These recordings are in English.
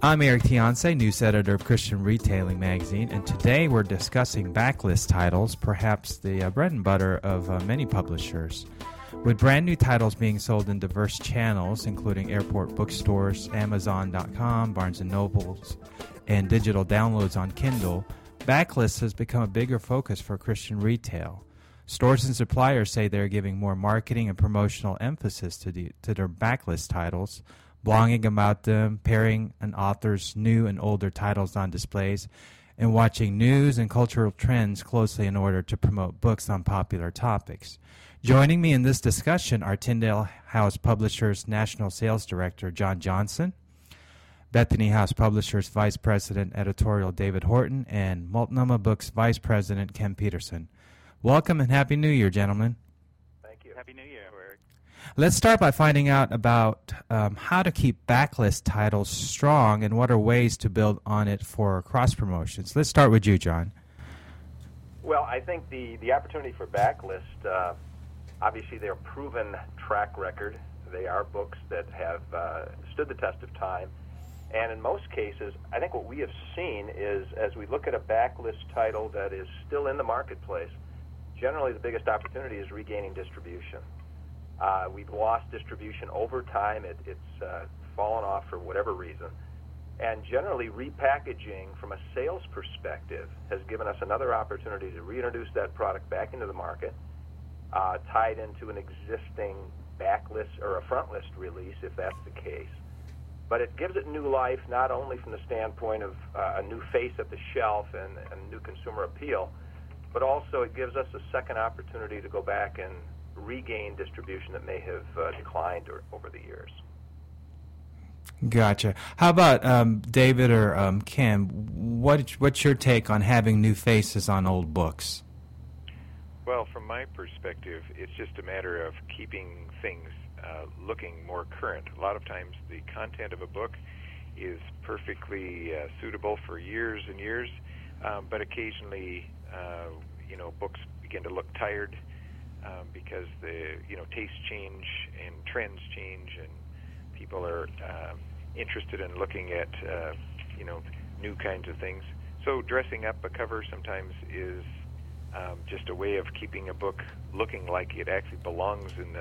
I'm Eric Tiance, news editor of Christian Retailing Magazine, and today we're discussing backlist titles, perhaps the bread and butter of many publishers. With brand new titles being sold in diverse channels, including airport bookstores, Amazon.com, Barnes & Nobles, and digital downloads on Kindle, backlists has become a bigger focus for Christian retail. Stores and suppliers say they're giving more marketing and promotional emphasis to their backlist titles, blogging about them, pairing an author's new and older titles on displays, and watching news and cultural trends closely in order to promote books on popular topics. Joining me in this discussion are Tyndale House Publishers National Sales Director John Johnson, Bethany House Publishers Vice President Editorial David Horton, and Multnomah Books Vice President Ken Peterson. Welcome and Happy New Year, gentlemen. Thank you. Happy New Year, Eric. Let's start by finding out about how to keep backlist titles strong and what are ways to build on it for cross-promotions. Let's start with you, John. Well, I think the opportunity for backlist, obviously they're a proven track record. They are books that have stood the test of time. And in most cases, I think what we have seen is as we look at a backlist title that is still in the marketplace, generally the biggest opportunity is regaining distribution. We've lost distribution over time. It's fallen off for whatever reason. And generally, repackaging from a sales perspective has given us another opportunity to reintroduce that product back into the market, tied into an existing backlist or a front list release, if that's the case. But it gives it new life, not only from the standpoint of a new face at the shelf and new consumer appeal, but also it gives us a second opportunity to go back and regain distribution that may have declined over the years. Gotcha. How about David or Ken? What's your take on having new faces on old books? Well, from my perspective, it's just a matter of keeping things looking more current. A lot of times the content of a book is perfectly suitable for years and years, but occasionally, books begin to look tired because the tastes change and trends change, and people are interested in looking at new kinds of things. So dressing up a cover sometimes is just a way of keeping a book looking like it actually belongs in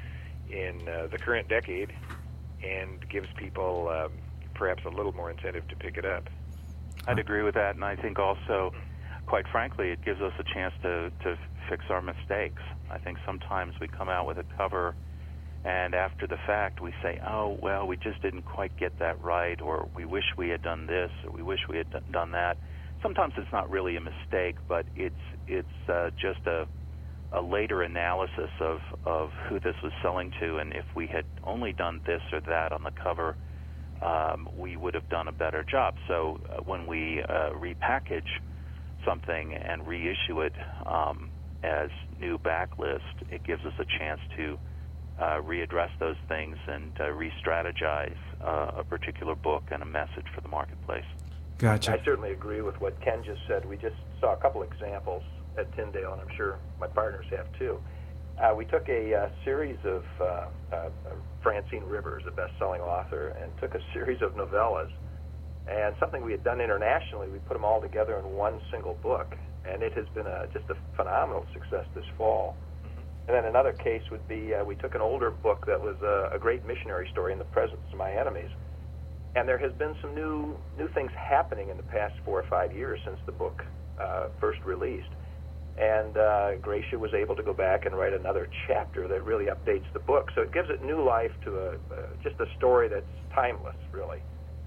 the current decade, and gives people perhaps a little more incentive to pick it up. I'd agree with that, and I think also, quite frankly, it gives us a chance to fix our mistakes. I think sometimes we come out with a cover, and after the fact we say, oh, well, we just didn't quite get that right, or we wish we had done this, or we wish we had done that. Sometimes it's not really a mistake, but it's just a later analysis of who this was selling to, and if we had only done this or that on the cover, we would have done a better job. So when we repackage something and reissue it as new backlist, it gives us a chance to readdress those things and re-strategize a particular book and a message for the marketplace. Gotcha. I certainly agree with what Ken just said. We just saw a couple examples at Tyndale, and I'm sure my partners have too. We took a series of Francine Rivers, a best-selling author, and took a series of novellas, and something we had done internationally, we put them all together in one single book, and it has been just a phenomenal success this fall. And then another case would be we took an older book that was a great missionary story, In the Presence of My Enemies, and there has been some new things happening in the past 4 or 5 years since the book first released. And Gracia was able to go back and write another chapter that really updates the book. So it gives it new life to just a story that's timeless, really.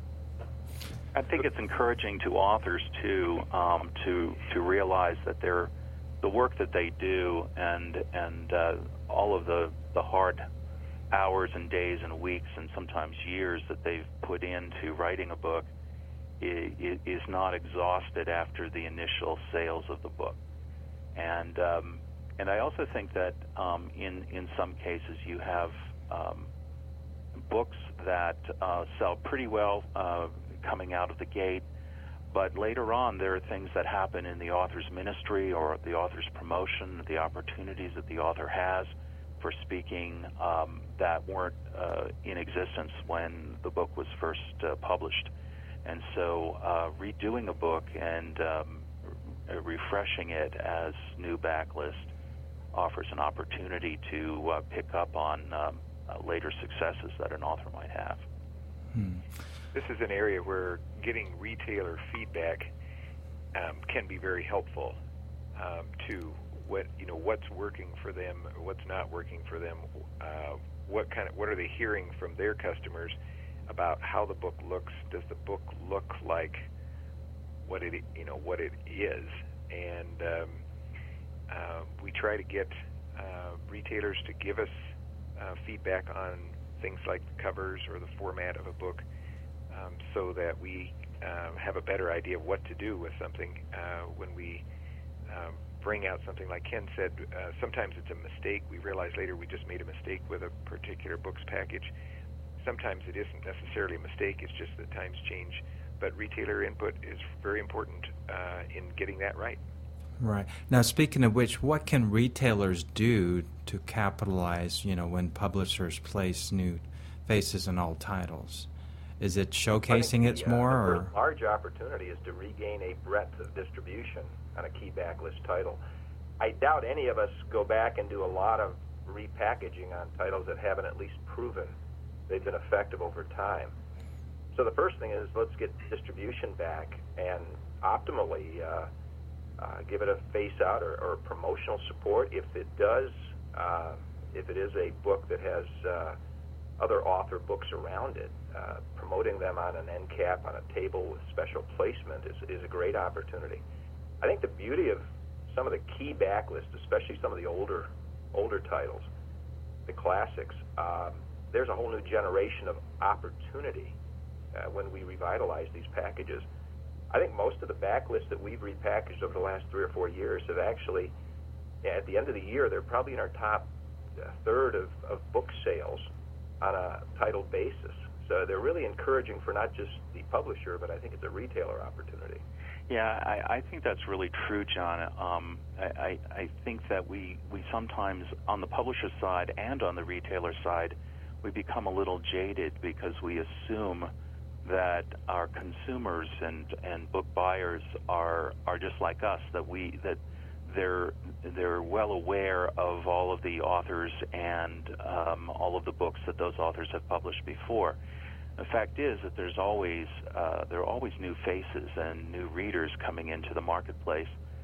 I think it's encouraging to authors to realize that the work that they do and all of the hard hours and days and weeks and sometimes years that they've put into writing a book is not exhausted after the initial sales of the book. And I also think that in some cases you have books that sell pretty well coming out of the gate, but later on there are things that happen in the author's ministry or the author's promotion, the opportunities that the author has for speaking that weren't in existence when the book was first published. And so redoing a book and refreshing it as new backlist offers an opportunity to pick up on later successes that an author might have. This is an area where getting retailer feedback can be very helpful to what's working for them, what's not working for them, what are they hearing from their customers about how the book looks. Does the book look like what it is? And we try to get retailers to give us feedback on things like the covers or the format of a book, so that we have a better idea of what to do with something when we bring out something. Like Ken said, sometimes it's a mistake. We realize later we just made a mistake with a particular book's package. Sometimes it isn't necessarily a mistake, it's just that times change. But retailer input is very important in getting that right. Right. Now, speaking of which, what can retailers do to capitalize, when publishers place new faces in old titles? Is it showcasing it more? Or large opportunity is to regain a breadth of distribution on a key backlist title. I doubt any of us go back and do a lot of repackaging on titles that haven't at least proven they've been effective over time. So the first thing is, let's get distribution back and optimally give it a face out or promotional support. If it does, if it is a book that has other author books around it, promoting them on an end cap on a table with special placement is a great opportunity. I think the beauty of some of the key backlists, especially some of the older titles, the classics, there's a whole new generation of opportunity when we revitalize these packages. I think most of the backlists that we've repackaged over the last 3 or 4 years have actually, at the end of the year, they're probably in our top third of book sales on a titled basis. So they're really encouraging for not just the publisher, but I think it's a retailer opportunity. Yeah, I think that's really true, John. I think that we sometimes, on the publisher side and on the retailer side, we become a little jaded because we assume that our consumers and book buyers are just like us, that they're well aware of all of the authors and all of the books that those authors have published before. The fact is that there are always new faces and new readers coming into the marketplace,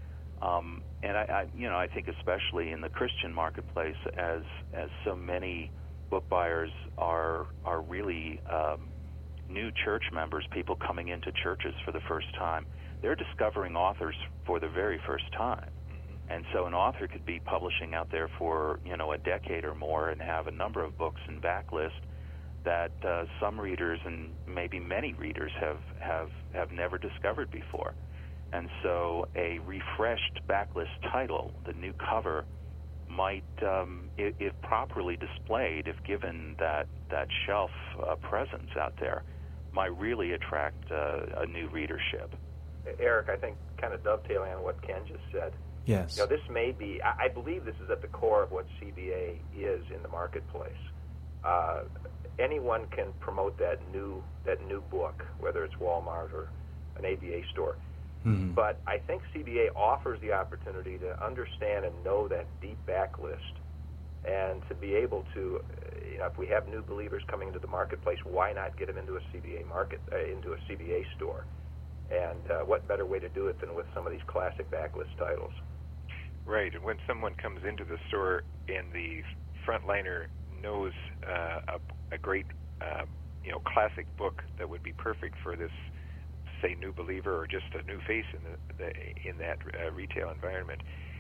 and I think especially in the Christian marketplace, as so many book buyers are really new church members, people coming into churches for the first time. They're discovering authors for the very first time. And so an author could be publishing out there for a decade or more and have a number of books in backlist that some readers and maybe many readers have never discovered before. And so a refreshed backlist title, the new cover, might, if properly displayed, if given that shelf presence out there, might really attract a new readership. Eric, I think kind of dovetailing on what Ken just said, yes, this may be, I believe this is at the core of what CBA is in the marketplace. Anyone can promote that new book, whether it's Walmart or an ABA store. Mm-hmm. But I think CBA offers the opportunity to understand and know that deep backlist, and to be able to, if we have new believers coming into the marketplace, why not get them into a CBA store? And what better way to do it than with some of these classic backlist titles? Right, and when someone comes into the store and the frontliner knows a great, classic book that would be perfect for this, say, new believer or just a new face in that retail environment,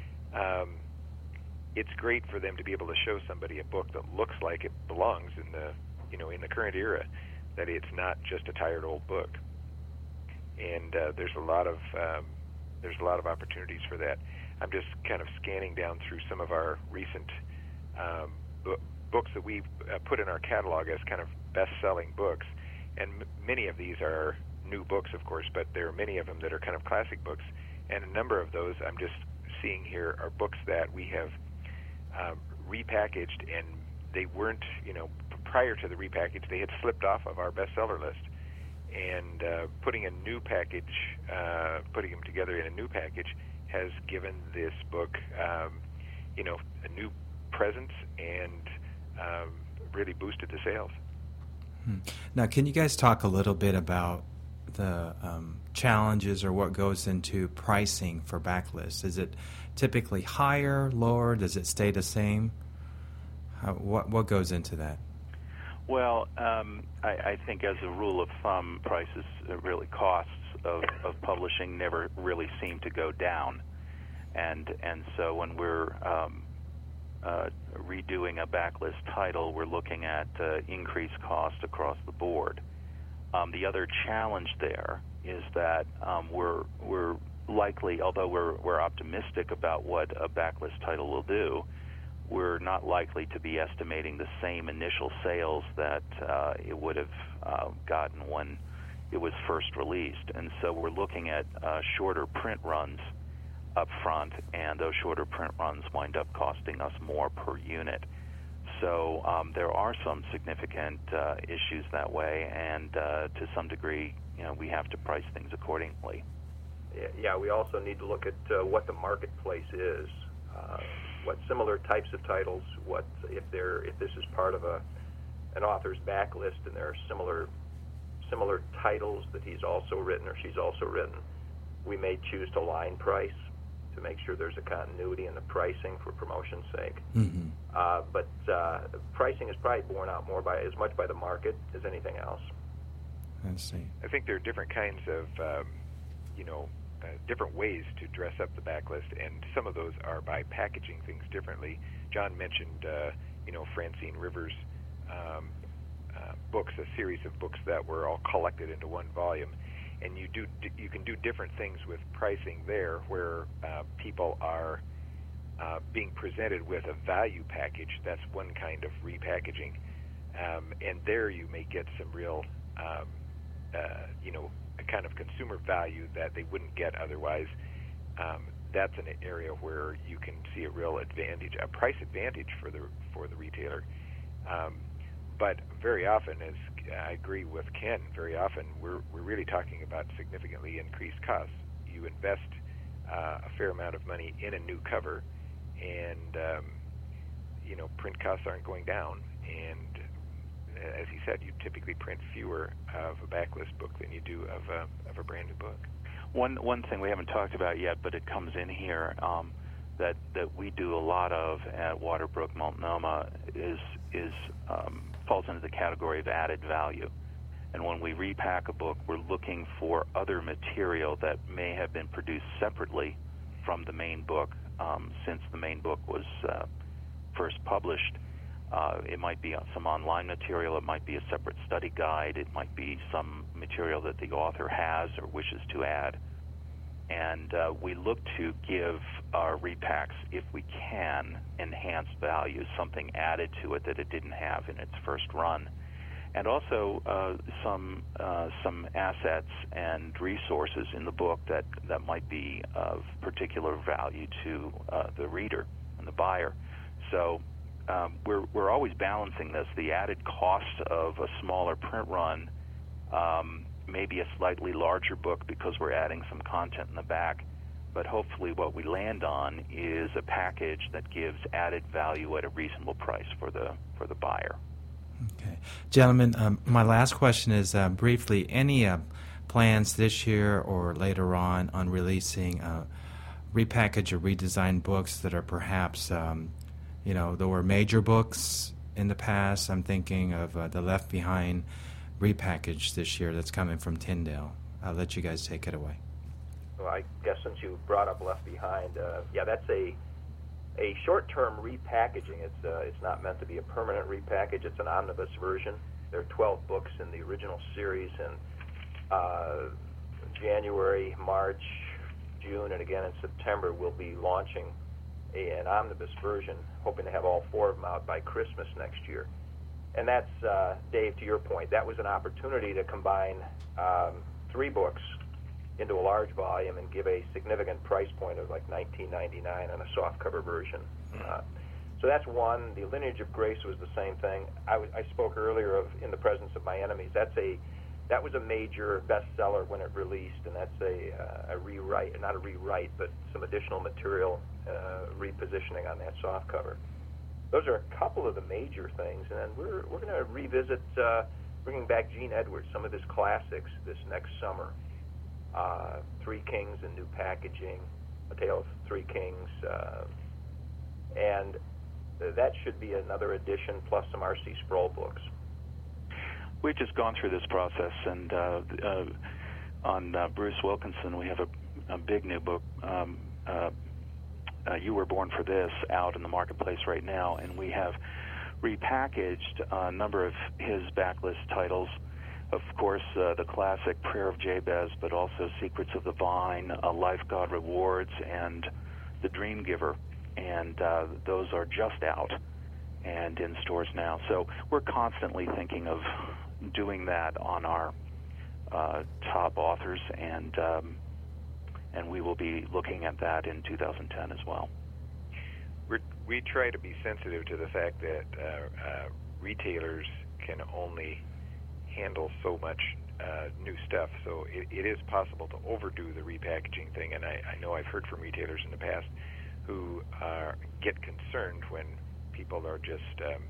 it's great for them to be able to show somebody a book that looks like it belongs in the current era, that it's not just a tired old book. And there's a lot of opportunities for that. I'm just kind of scanning down through some of our recent books that we've put in our catalog as kind of best-selling books, and many of these are new books, of course, but there are many of them that are kind of classic books, and a number of those I'm just seeing here are books that we have repackaged, and they weren't, prior to the repackage, they had slipped off of our bestseller list, and putting them together in a new package has given this book, a new presence and really boosted the sales. Now, can you guys talk a little bit about the challenges or what goes into pricing for Backlist? Is it typically higher, lower? Does it stay the same? What goes into that? Well, I think as a rule of thumb, prices, really costs of publishing never really seem to go down. And so when we're redoing a Backlist title, we're looking at increased cost across the board. The other challenge there is that we're likely, although we're optimistic about what a Backlist title will do, we're not likely to be estimating the same initial sales that it would have gotten when it was first released. And so we're looking at shorter print runs up front, and those shorter print runs wind up costing us more per unit. So there are some significant issues that way, and to some degree, we have to price things accordingly. Yeah, we also need to look at what the marketplace is, what similar types of titles, if this is part of an author's backlist, and there are similar titles that he's also written or she's also written. We may choose to line price to make sure there's a continuity in the pricing for promotion's sake. Mm-hmm. But pricing is probably borne out more by as much by the market as anything else. I see. I think there are different kinds of, different ways to dress up the backlist, and some of those are by packaging things differently. John mentioned, Francine Rivers' books, a series of books that were all collected into one volume. And you can do different things with pricing there, where people are being presented with a value package. That's one kind of repackaging, and there you may get some real, a kind of consumer value that they wouldn't get otherwise. That's an area where you can see a real advantage, a price advantage for the retailer. But very often, as I agree with Ken, very often we're really talking about significantly increased costs. You invest a fair amount of money in a new cover, and print costs aren't going down. And as he said, you typically print fewer of a backlist book than you do of a brand new book. One thing we haven't talked about yet, but it comes in here, that we do a lot of at Waterbrook Multnomah is falls into the category of added value. And when we repack a book, we're looking for other material that may have been produced separately from the main book since the main book was first published. It might be some online material. It might be a separate study guide. It might be some material that the author has or wishes to add. And we look to give our repacks, if we can, enhanced value, something added to it that it didn't have in its first run. And also some assets and resources in the book that might be of particular value to the reader and the buyer. So we're always balancing this. The added cost of a smaller print run, maybe a slightly larger book because we're adding some content in the back, but hopefully what we land on is a package that gives added value at a reasonable price for the buyer. Okay. Gentlemen, my last question is briefly, any plans this year or later on releasing repackaged or redesigned books that are perhaps, there were major books in the past? I'm thinking of the Left Behind repackaged this year that's coming from Tyndale. I'll let you guys take it away. Well, I guess since you brought up Left Behind, that's a short-term repackaging. It's not meant to be a permanent repackage. It's an omnibus version. There are 12 books in the original series, and January, March, June, and again in September we'll be launching an omnibus version, hoping to have all 4 of them out by Christmas next year. And that's, Dave, to your point, that was an opportunity to combine 3 books into a large volume and give a significant price point of like $19.99 on a softcover version. So that's one. The Lineage of Grace was the same thing. I spoke earlier of In the Presence of My Enemies. That's a that was a major bestseller when it released, and that's a rewrite, not a rewrite, but some additional material repositioning on that softcover. Those are a couple of the major things, and then we're going to revisit bringing back Gene Edwards, some of his classics this next summer. Three Kings in new packaging, A Tale of Three Kings, and that should be another edition, plus some R.C. Sproul books. We've just gone through this process, and on Bruce Wilkinson, we have a big new book, You Were Born for This, out in the marketplace right now, and we have repackaged a number of his backlist titles. Of course, the classic Prayer of Jabez, but also Secrets of the Vine, Life God Rewards, and The Dream Giver. And those are just out and in stores now. So we're constantly thinking of doing that on our top authors, and we will be looking at that in 2010 as well. We try to be sensitive to the fact that retailers can only handle so much new stuff, so it is possible to overdo the repackaging thing, and I know I've heard from retailers in the past who get concerned when people are just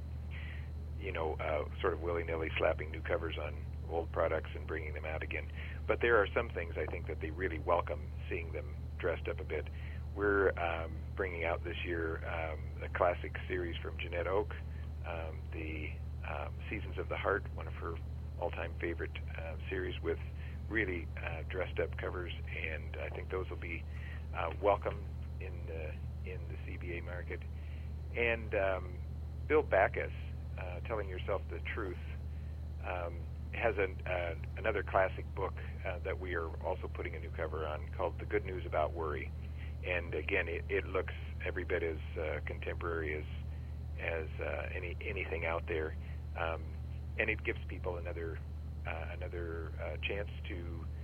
sort of willy-nilly slapping new covers on old products and bringing them out again. But there are some things I think that they really welcome seeing them dressed up a bit. We're bringing out this year a classic series from Jeanette Oak, the Seasons of the Heart, one of her all-time favorite series with really dressed-up covers, and I think those will be welcome in the CBA market. And Bill Backus, Telling Yourself the Truth, has another classic book that we are also putting a new cover on called The Good News About Worry. And again, it looks every bit as contemporary as anything out there, and it gives people another chance to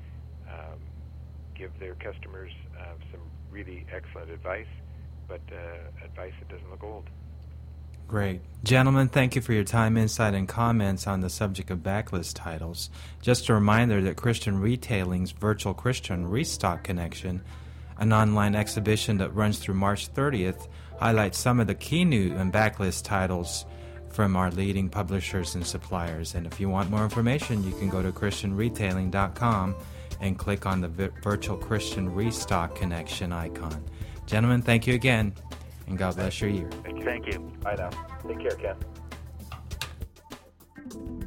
give their customers some really excellent advice, but advice that doesn't look old. Great. Gentlemen, thank you for your time, insight, and comments on the subject of backlist titles. Just a reminder that Christian Retailing's Virtual Christian Restock Connection, an online exhibition that runs through March 30th, highlights some of the key new and backlist titles from our leading publishers and suppliers. And if you want more information, you can go to ChristianRetailing.com and click on the Virtual Christian Restock Connection icon. Gentlemen, thank you again, and God bless your year. Thank you. Bye now. Take care, Ken.